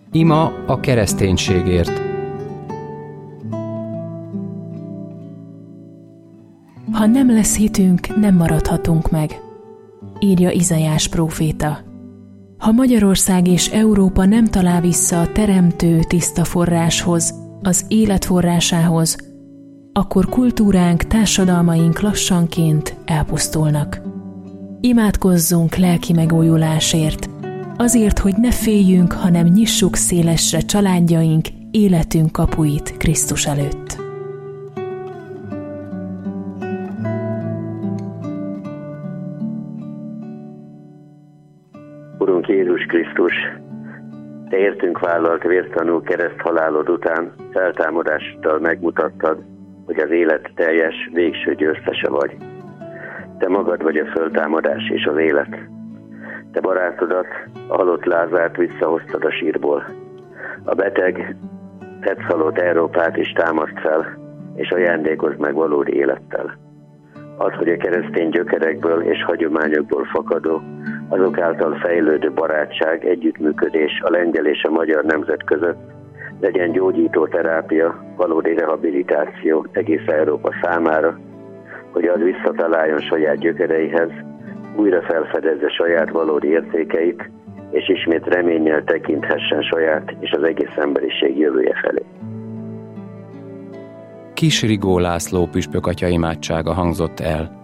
Ima a kereszténységért. Ha nem lesz hitünk, nem maradhatunk meg, írja Izaiás próféta. Ha Magyarország és Európa nem talál vissza a teremtő tiszta forráshoz, az élet forrásához, akkor kultúránk, társadalmaink lassanként elpusztulnak. Imádkozzunk lelki megújulásért, azért, hogy ne féljünk, hanem nyissuk szélesre családjaink, életünk kapuit Krisztus előtt. Urunk Jézus Krisztus, Te értünk vállalt vértanú kereszthalálod után feltámadással megmutattad, hogy az élet teljes, végső győztese vagy. Te magad vagy a föltámadás és az élet. Te barátodat, a halott Lázárt visszahoztad a sírból. A beteg, tetszhalott Európát is támaszt fel, és ajándékozd meg valódi élettel. Add, hogy a keresztény gyökerekből és hagyományokból fakadó, azok által fejlődő barátság, együttműködés a lengyel és a magyar nemzet között legyen gyógyító terápia, valódi rehabilitáció egész Európa számára, hogy az visszataláljon saját gyökereihez, újra felfedezze saját valódi értékeit, és ismét reménnyel tekinthessen saját és az egész emberiség jövője felé. Kis Rigó László püspök atya imádsága hangzott el.